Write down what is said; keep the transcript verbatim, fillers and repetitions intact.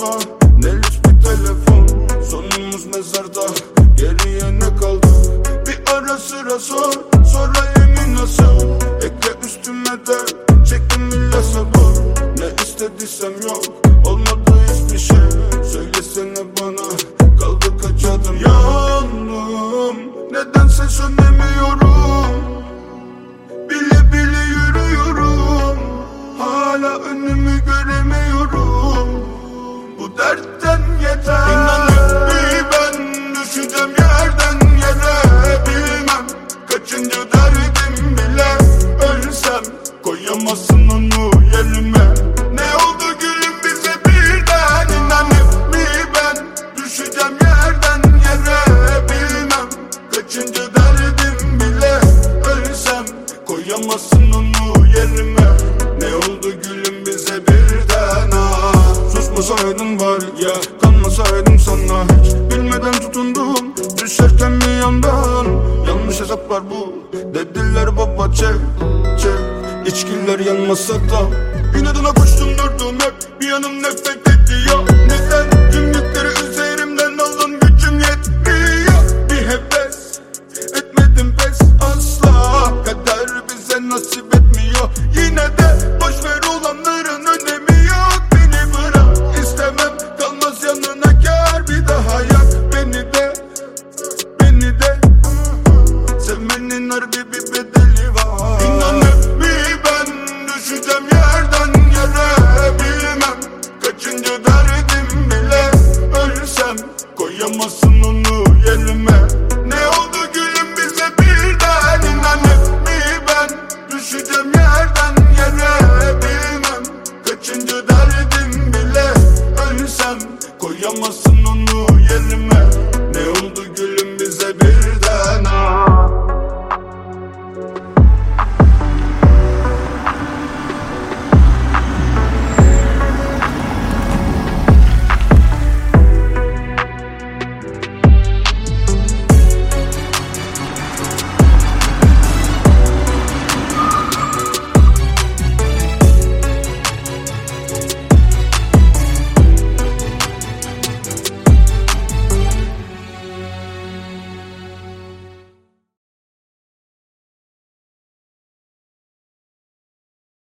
bana ne lüks bir telefon. Sonumuz mezarda, geriye ne kaldı? Bir ara sıra sor, sorayım nasıl. Ekle üstüme de çektim bile sabır. Ne istediysem yok, olmadı hiçbir şey. Söylesene bana, kaldı kaç adım? Yandım, nedense sönemiyorum. Bile bile yürüyorum, hala önümü göremiyorum. Bu dertten yeter. İnanıp bir ben düşeceğim yerden yere. Bilmem kaçıncı derdim bile. Ölsem koyamazsın onu yerime. Ne oldu gülüm bize birden? İnanıp bir ben düşeceğim yerden yere. Bilmem kaçıncı derdim bile. Ölsem koyamazsın onu yerime. Ne oldu gülüm bize birden? Ah, susmasaydın var ya, kanmasaydım sana hiç. Bilmeden tutundum, düşerken bir yandan. Yanlış hesaplar bu, dediler baba çek çek. İçkiler yanmasa da inadına koştum durdum hep. Bir yanım nefret etti ya. Neden tüm yükleri üzerime